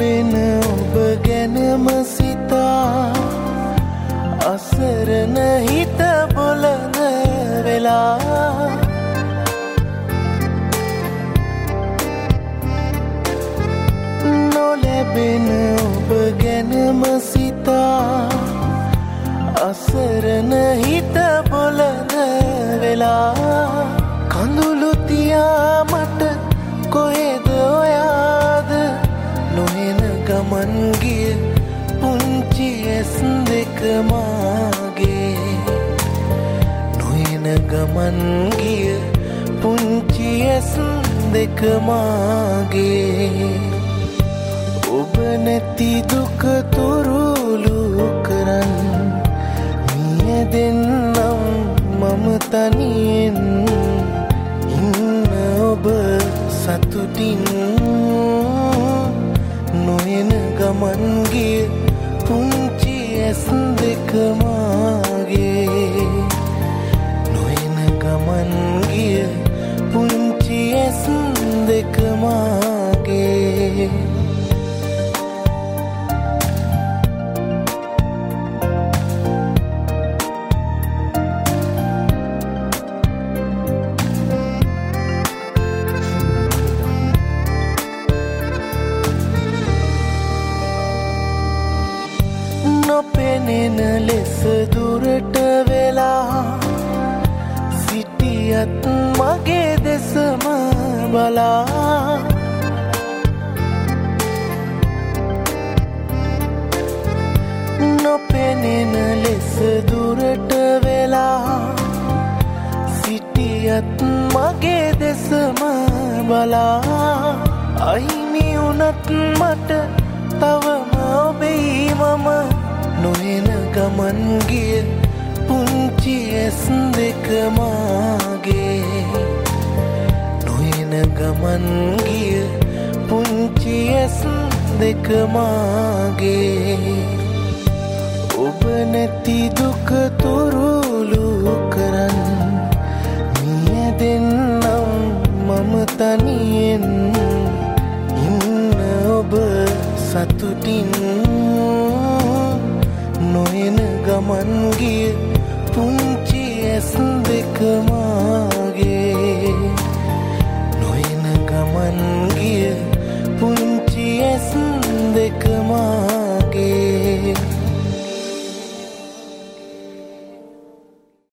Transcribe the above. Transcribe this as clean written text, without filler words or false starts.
නොලැබෙන ඔබ ගැනම සිතා අසරණ හිත බොළඳ වෙලා නොලැබෙන ඔබ ගැනම සිතා අසරණ හිත බොළඳ වෙලා කඳුළු තියා මට කොහෙද ඔයාද නොහෙන ගමන් ගිය පුංචි ඇස් දෙක මාගේ නොහෙන ගමන් ගිය පුංචි ඇස් දෙක මාගේ ඔබ නැති දුක තුරුලු කරන් මිය දෙන්නම් මම තනියෙන් ඉන්න ඔබ සතුටින් නොයන ගමන් ගිය පුංචි ඇස් දෙක මාගේ නොයන ගමන් ගිය පුංචි ඇස් දෙක මාගේ නොපෙනෙන ලෙස දුරට වෙලා සිටියත් මගේ දෙසම බලා නොපෙනෙන ලෙස දුරට වෙලා සිටියත් මගේ දෙසම බලා අහිමි වුණත් මට තවම ඔබෙයි මම නොහෙන ගමන් ගිය පුංචි ඇස් දෙක මාගේ නොහෙන ගමන් ගිය පුංචි ඇස් දෙක මාගේ ඔබ නැති දුක තුරුලු කරන් මිය දෙන්නම් මම තනියෙන් ඉන්න ඔබ සතුටින් නොයන ගමන් ගිය පුංචි ඇස් දෙක මාගේ නොයන ගමන් ගිය පුංචි ඇස් දෙක මාගේ